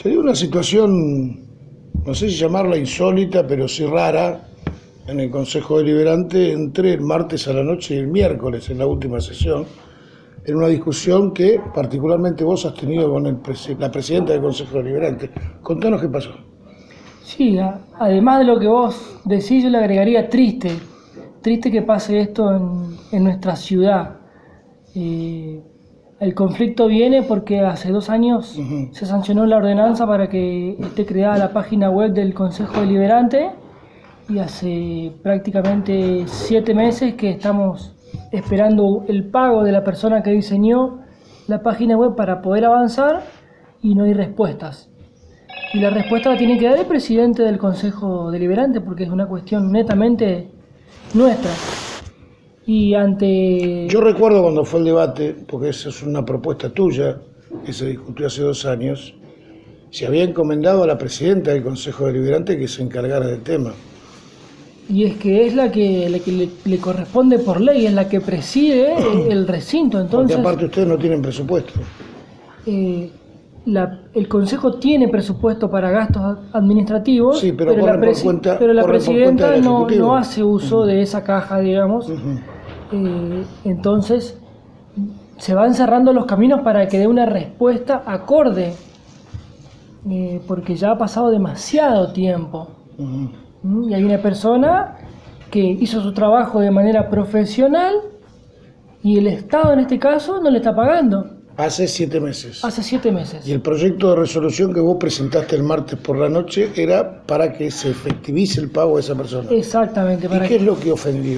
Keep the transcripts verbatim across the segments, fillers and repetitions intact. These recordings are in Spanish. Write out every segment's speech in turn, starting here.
Se dio una situación, no sé si llamarla insólita, pero sí rara, en el Consejo Deliberante entre el martes a la noche y el miércoles, en la última sesión, en una discusión que particularmente vos has tenido con el presi- la presidenta del Consejo Deliberante. Contanos qué pasó. Sí, a- además de lo que vos decís, yo le agregaría triste, triste que pase esto en, en nuestra ciudad. Eh, el conflicto viene porque hace dos años Ujú. se sancionó la ordenanza para que esté creada la página web del Consejo Deliberante y hace prácticamente siete meses que estamos esperando el pago de la persona que diseñó la página web para poder avanzar y no hay respuestas. Y la respuesta la tiene que dar el presidente del Consejo Deliberante porque es una cuestión netamente nuestra. Y ante... Yo recuerdo cuando fue el debate, porque esa es una propuesta tuya, que se discutió hace dos años, se había encomendado a la presidenta del Consejo Deliberante que se encargara del tema. Y es que es la que, la que le, le corresponde por ley, es la que preside el, el recinto. Entonces, Porque aparte ustedes no tienen presupuesto. eh, la- el Consejo tiene presupuesto para gastos administrativos, Sí, pero la, corren por presi- cuenta- pero la corren por cuenta presidenta del no, Ejecutivo. no hace uso Ujú. de esa caja, digamos. Ujú. Eh, entonces, se van cerrando los caminos para que dé una respuesta acorde, eh, porque ya ha pasado demasiado tiempo. Ujú. ¿Mm? Y hay una persona que hizo su trabajo de manera profesional y el Estado en este caso no le está pagando Hace siete meses. hace siete meses. Y el proyecto de resolución que vos presentaste el martes por la noche era para que se efectivice el pago de esa persona. Exactamente. ¿Y Para qué es lo que ofendió?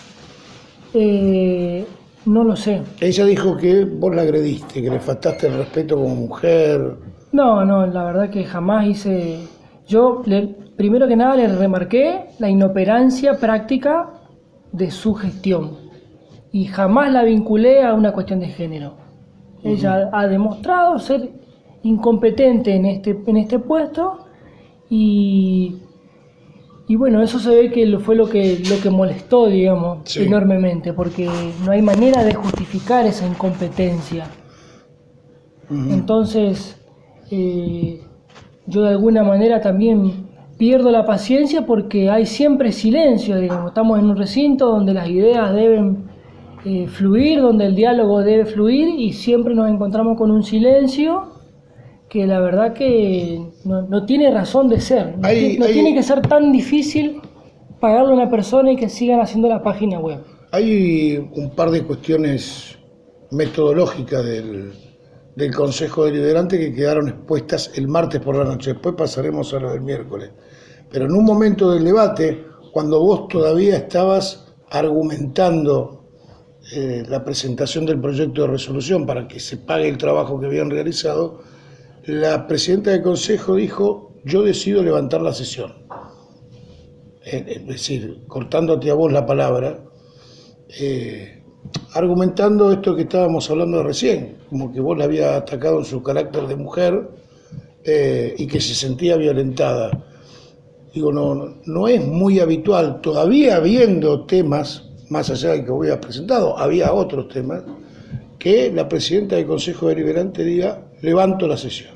Eh, no lo sé. Ella dijo que vos la agrediste, que le faltaste el respeto como mujer. No, no, la verdad que jamás hice... Yo, le- primero que nada, le remarqué la inoperancia práctica de su gestión y jamás la vinculé a una cuestión de género. Ella ha demostrado ser incompetente en este, en este puesto y, y bueno, eso se ve que lo- fue lo que, lo que molestó, digamos, Sí. enormemente, porque no hay manera de justificar esa incompetencia. Ujú. Entonces, eh, yo de alguna manera también pierdo la paciencia porque hay siempre silencio, digamos. Estamos en un recinto donde las ideas deben eh, fluir, donde el diálogo debe fluir y siempre nos encontramos con un silencio que la verdad que no, no tiene razón de ser. No, Hay- ti- no hay- tiene que ser tan difícil pagarle a una persona y que sigan haciendo la página web. Hay un par de cuestiones metodológicas del, del Consejo Deliberante que quedaron expuestas el martes por la noche. Después pasaremos a lo del miércoles. Pero en un momento del debate, cuando vos todavía estabas argumentando eh, la presentación del proyecto de resolución para que se pague el trabajo que habían realizado, la presidenta del Consejo dijo: yo decido levantar la sesión. Eh, Es decir, cortándote a vos la palabra, eh, argumentando esto que estábamos hablando recién, como que vos la habías atacado en su carácter de mujer eh, y que se sentía violentada. Digo, no, no, no es muy habitual, todavía habiendo temas, más allá del que voy a presentado, había otros temas, que la presidenta del Consejo Deliberante diga: levanto la sesión.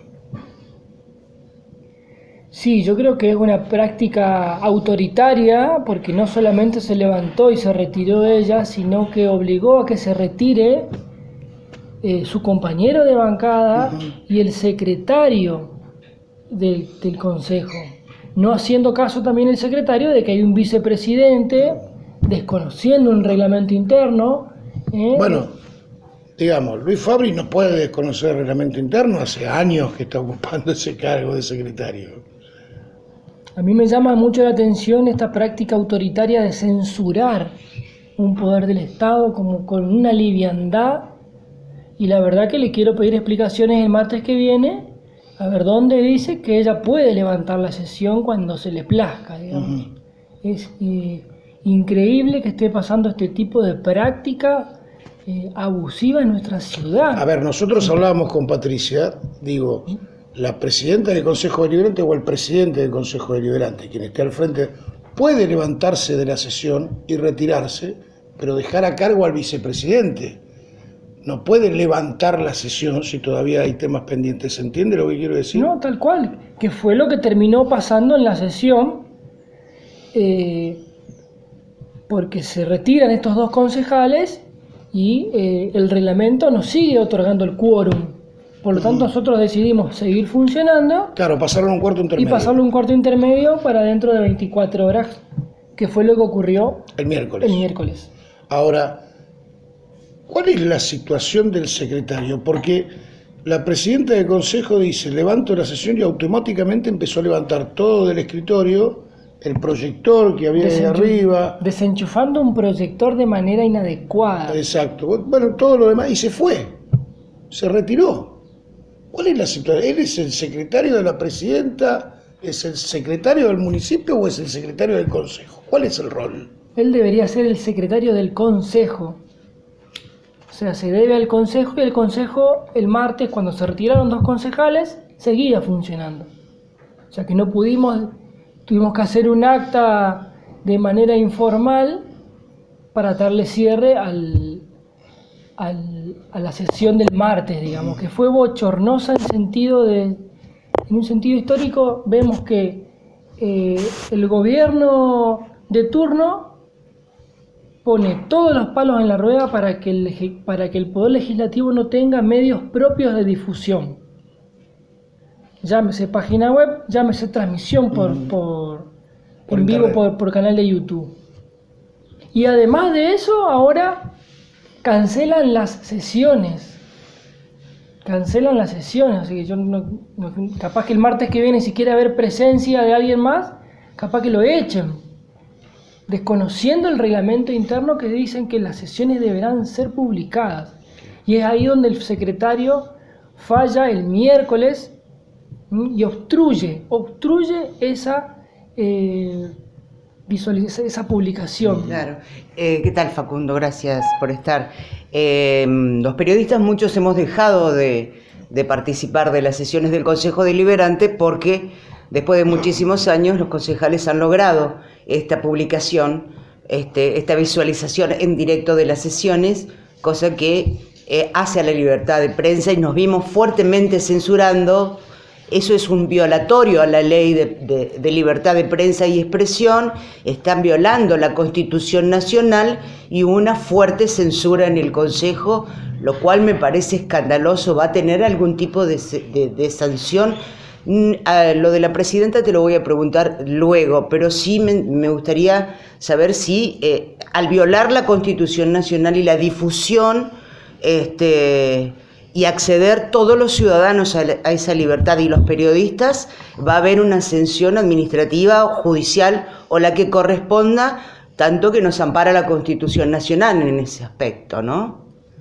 Sí, yo creo que es una práctica autoritaria porque no solamente se levantó y se retiró ella, sino que obligó a que se retire eh, su compañero de bancada Ujú. y el secretario del, del consejo, no haciendo caso también el secretario de que hay un vicepresidente, desconociendo un reglamento interno. ¿eh? Bueno, digamos, Luis Fabri no puede desconocer el reglamento interno, hace años que está ocupando ese cargo de secretario. A mí me llama mucho la atención esta práctica autoritaria de censurar un poder del Estado como con una liviandad, y la verdad que le quiero pedir explicaciones el martes que viene, a ver dónde dice que ella puede levantar la sesión cuando se le plazca, digamos. Ujú. Es eh, increíble que esté pasando este tipo de práctica eh, abusiva en nuestra ciudad. A ver, nosotros hablábamos con Patricia, digo, la presidenta del Consejo Deliberante o el presidente del Consejo Deliberante, quien esté al frente, puede levantarse de la sesión y retirarse, pero dejar a cargo al vicepresidente. no puede levantar la sesión si todavía hay temas pendientes. ¿Se entiende lo que quiero decir? No, tal cual, que fue lo que terminó pasando en la sesión, eh, porque se retiran estos dos concejales y eh, el reglamento nos sigue otorgando el quórum. Por lo tanto, nosotros decidimos seguir funcionando. Claro, pasaron un cuarto intermedio. Y pasarlo un cuarto intermedio para dentro de veinticuatro horas, que fue lo que ocurrió el miércoles. El miércoles. Ahora, ¿cuál es la situación del secretario? Porque la presidenta del consejo dice, levanto la sesión y automáticamente empezó a levantar todo del escritorio, el proyector que había ahí arriba. Desenchufando un proyector de manera inadecuada. Exacto. Bueno, todo lo demás. Y se fue. Se retiró. ¿Cuál es la situación? ¿Él es el secretario de la presidenta? ¿Es el secretario del municipio o es el secretario del consejo? ¿Cuál es el rol? Él debería ser el secretario del consejo. O sea, se debe al consejo y el consejo el martes, cuando se retiraron dos concejales, seguía funcionando. O sea que no pudimos, tuvimos que hacer un acta de manera informal para darle cierre al, al, a la sesión del martes, digamos, que fue bochornosa en sentido de, en un sentido histórico. Vemos que eh, el gobierno de turno pone todos los palos en la rueda para que el, para que el Poder Legislativo no tenga medios propios de difusión. Llámese página web, llámese transmisión por, mm. por, por en vivo por, por canal de YouTube. Y además de eso, ahora cancelan las sesiones. Cancelan las sesiones. Así que yo no, no, capaz que el martes que viene, si quiere haber presencia de alguien más, capaz que lo echen. Desconociendo el reglamento interno que dicen que las sesiones deberán ser publicadas. Y es ahí donde el secretario falla el miércoles y obstruye, obstruye esa, eh, visualiza, esa publicación. Claro. Eh, ¿Qué tal, Facundo? Gracias por estar. Eh, los periodistas muchos hemos dejado de, de participar de las sesiones del Consejo Deliberante porque después de muchísimos años los concejales han logrado esta publicación, este, esta visualización en directo de las sesiones, cosa que eh, hace a la libertad de prensa y nos vimos fuertemente censurando. Eso es un violatorio a la ley de, de, de libertad de prensa y expresión, están violando la Constitución Nacional y una fuerte censura en el Consejo, lo cual me parece escandaloso. ¿Va a tener algún tipo de, de, de sanción? A lo de la presidenta te lo voy a preguntar luego, pero sí me, me gustaría saber si eh, al violar la Constitución Nacional y la difusión este, y acceder todos los ciudadanos a, la, a esa libertad y los periodistas, va a haber una sanción administrativa o judicial o la que corresponda, tanto que nos ampara la Constitución Nacional en ese aspecto, ¿no?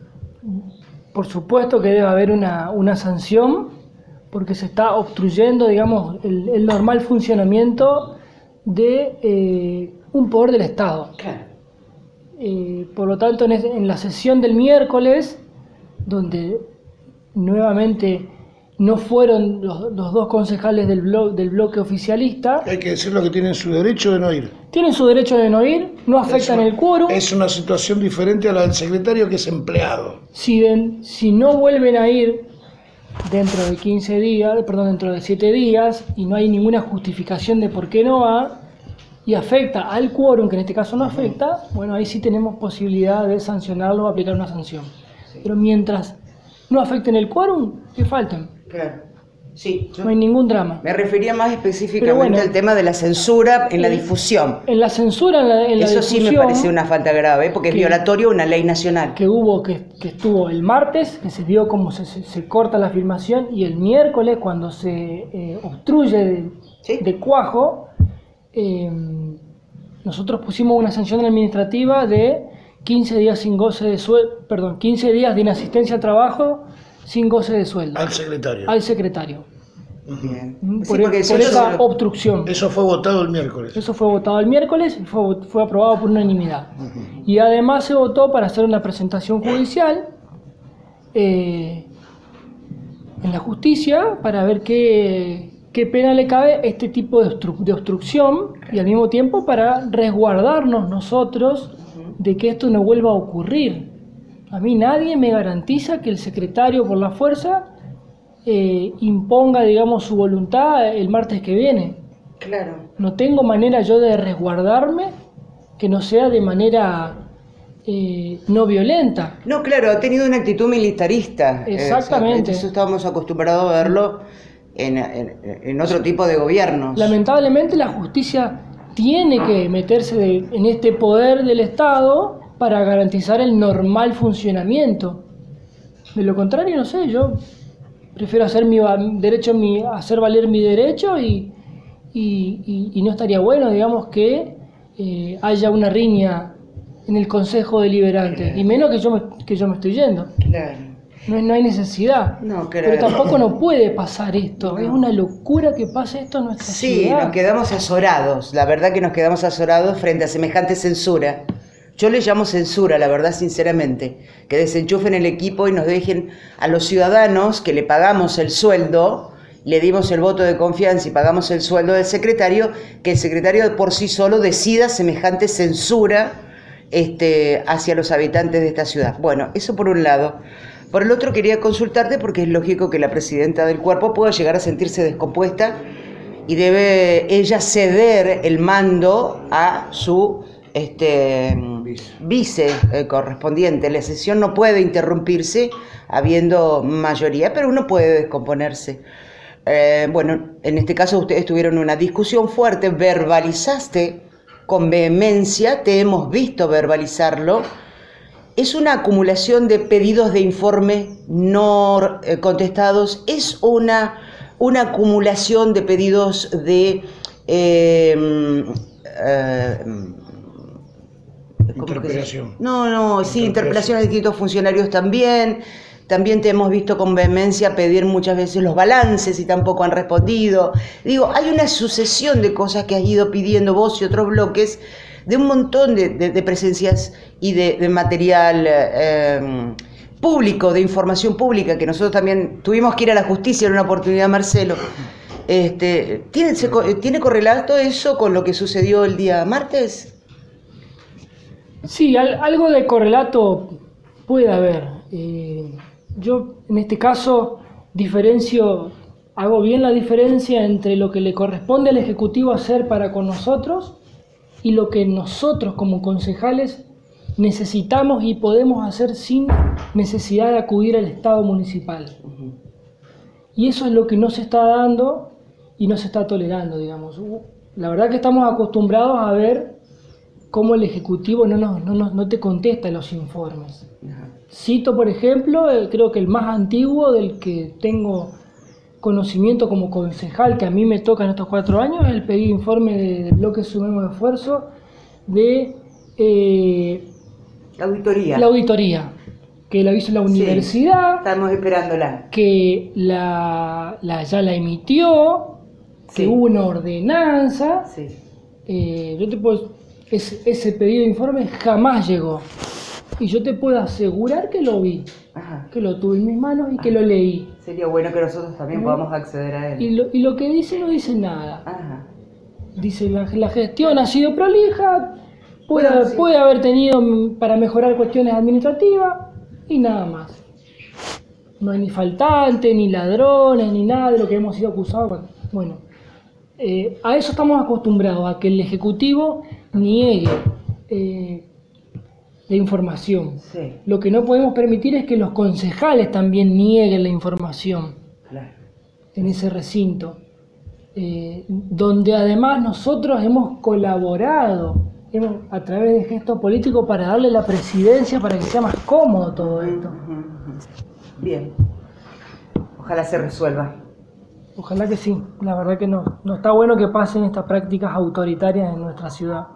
Por supuesto que debe haber una, una sanción, porque se está obstruyendo, digamos, el, el normal funcionamiento de eh, un poder del Estado. Claro. Eh, por lo tanto, en, es, en la sesión del miércoles, donde nuevamente no fueron los, los dos concejales del, blo, del bloque oficialista. Hay que decirlo que tienen su derecho de no ir. Tienen su derecho de no ir, no afectan el quórum. Es una situación diferente a la del secretario, que es empleado. Si, de, si no vuelven a ir dentro de quince días, perdón, dentro de siete días, y no hay ninguna justificación de por qué no va, y afecta al quórum, que en este caso no afecta, bueno, ahí sí tenemos posibilidad de sancionarlo o aplicar una sanción. Sí. Pero mientras no afecten el quórum, que falten. Claro. Sí, no hay ningún drama. Me refería más específicamente bueno, al tema de la censura en la difusión. En la censura, en la, en la Eso difusión, sí me parece una falta grave, porque que, es violatorio a una ley nacional. Que hubo, que, que estuvo el martes, que se vio cómo se, se, se corta la filmación, y el miércoles, cuando se eh, obstruye de, ¿sí? de cuajo, eh, nosotros pusimos una sanción administrativa de quince días sin goce de sueldo, perdón, quince días de inasistencia al trabajo sin goce de sueldo. Al secretario. Al secretario. Bien. Por, sí, porque por esa eso, obstrucción. Eso fue votado el miércoles. Eso fue votado el miércoles y fue, fue aprobado por unanimidad. Uh-huh. Y además se votó para hacer una presentación judicial eh, en la justicia para ver qué, qué pena le cabe este tipo de, obstru- de obstrucción y al mismo tiempo para resguardarnos nosotros uh-huh. de que esto no vuelva a ocurrir. A mí nadie me garantiza que el secretario por la fuerza eh, imponga, digamos, su voluntad el martes que viene. Claro. No tengo manera yo de resguardarme que no sea de manera eh, no violenta. No, claro, ha tenido una actitud militarista. Exactamente. Eh, eso estábamos acostumbrados a verlo en, en, en otro tipo de gobiernos. Lamentablemente la justicia tiene que meterse de, en este poder del Estado para garantizar el normal funcionamiento. De lo contrario, no sé, yo prefiero hacer mi derecho, mi, hacer valer mi derecho y, y, y, y no estaría bueno, digamos, que eh, haya una riña en el Consejo Deliberante, claro. Y menos que yo me, que yo me estoy yendo. Claro. No, no hay necesidad. No, claro. Pero tampoco no puede pasar esto. No. Es una locura que pase esto en nuestra sí, ciudad. Sí, nos quedamos azorados. La verdad que nos quedamos azorados frente a semejante censura. Yo le llamo censura, la verdad, sinceramente. Que desenchufen el equipo y nos dejen a los ciudadanos que le pagamos el sueldo, le dimos el voto de confianza y pagamos el sueldo del secretario, que el secretario por sí solo decida semejante censura este, hacia los habitantes de esta ciudad. Bueno, eso por un lado. Por el otro quería consultarte porque es lógico que la presidenta del cuerpo pueda llegar a sentirse descompuesta y debe ella ceder el mando a su este, vice eh, correspondiente. La sesión no puede interrumpirse habiendo mayoría, pero uno puede descomponerse. Eh, bueno, en este caso ustedes tuvieron una discusión fuerte, verbalizaste con vehemencia, te hemos visto verbalizarlo. ¿Es una acumulación de pedidos de informe no eh, contestados? ¿Es una, una acumulación de pedidos de... Eh, eh, interpelación? No, no, sí, interpelación de distintos funcionarios también. También te hemos visto con vehemencia pedir muchas veces los balances y tampoco han respondido. Digo, hay una sucesión de cosas que has ido pidiendo vos y otros bloques, de un montón de, de, de presencias y de, de material eh, público, de información pública, que nosotros también tuvimos que ir a la justicia en una oportunidad, Marcelo. Este, ¿tiene, se, ¿Tiene correlato eso con lo que sucedió el día martes? Sí, al, algo de correlato puede haber. Eh, yo en este caso diferencio, hago bien la diferencia entre lo que le corresponde al Ejecutivo hacer para con nosotros y lo que nosotros como concejales necesitamos y podemos hacer sin necesidad de acudir al Estado municipal. Uh-huh. Y eso es lo que no se está dando y no se está tolerando, digamos. La verdad que estamos acostumbrados a ver cómo el Ejecutivo no, no, no, no te contesta los informes. Uh-huh. Cito, por ejemplo, el, creo que el más antiguo del que tengo conocimiento como concejal, que a mí me toca en estos cuatro años, es el pedido de informe del bloque Sumemos Esfuerzo de eh, la auditoría. La auditoría, que la hizo la universidad. Sí, estamos esperándola. Que la, la, ya la emitió, sí. Que hubo una ordenanza. Sí. Eh, yo te puedo, ese, ese pedido de informe jamás llegó. Y yo te puedo asegurar que lo vi. Ajá. Que lo tuve en mis manos y Ajá. que lo leí. Sería bueno que nosotros también Ajá. podamos acceder a él. Y lo, y lo que dice no dice nada. Ajá. Dice la, la gestión ha sido prolija, puede, bueno, sí. puede haber tenido para mejorar cuestiones administrativas y nada más. No hay ni faltantes, ni ladrones, ni nada de lo que hemos sido acusados. Bueno, eh, a eso estamos acostumbrados, a que el Ejecutivo niegue eh, la información. Sí. Lo que no podemos permitir es que los concejales también nieguen la información. Claro. En ese recinto, eh, donde además nosotros hemos colaborado hemos, a través de gestos políticos para darle la presidencia para que sea más cómodo todo esto. Bien, ojalá se resuelva. Ojalá que sí, la verdad que no, no está bueno que pasen estas prácticas autoritarias en nuestra ciudad.